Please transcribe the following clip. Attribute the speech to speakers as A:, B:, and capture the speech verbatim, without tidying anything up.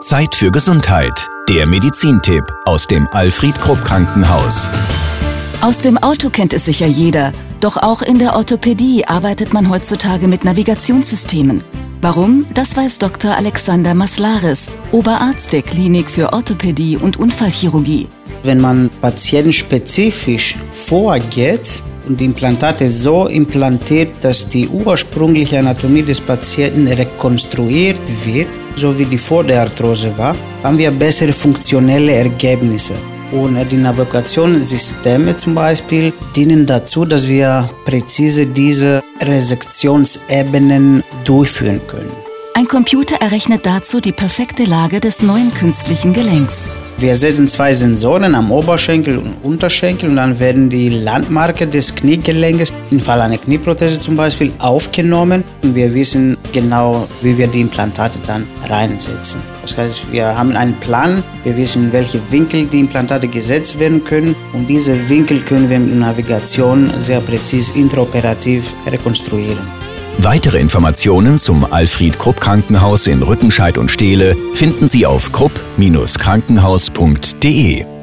A: Zeit für Gesundheit. Der Medizintipp aus dem Alfred Krupp Krankenhaus.
B: Aus dem Auto kennt es sicher jeder. Doch auch in der Orthopädie arbeitet man heutzutage mit Navigationssystemen. Warum? Das weiß Doktor Alexander Maslaris, Oberarzt der Klinik für Orthopädie und Unfallchirurgie.
C: Wenn man patientenspezifisch vorgeht und die Implantate so implantiert, dass die ursprüngliche Anatomie des Patienten rekonstruiert wird, so wie die vor der Arthrose war, haben wir bessere funktionelle Ergebnisse. Und die Navigationssysteme zum Beispiel dienen dazu, dass wir präzise diese Resektionsebenen durchführen können.
B: Ein Computer errechnet dazu die perfekte Lage des neuen künstlichen Gelenks.
C: Wir setzen zwei Sensoren am Oberschenkel und Unterschenkel und dann werden die Landmarke des Kniegelenkes, im Fall einer Knieprothese zum Beispiel, aufgenommen. Und wir wissen genau, wie wir die Implantate dann reinsetzen. Das heißt, wir haben einen Plan, wir wissen, in welche Winkel die Implantate gesetzt werden können. Und diese Winkel können wir mit Navigation sehr präzise intraoperativ rekonstruieren.
A: Weitere Informationen zum Alfred Krupp Krankenhaus in Rüttenscheid und Steele finden Sie auf krupp Bindestrich krankenhaus punkt de.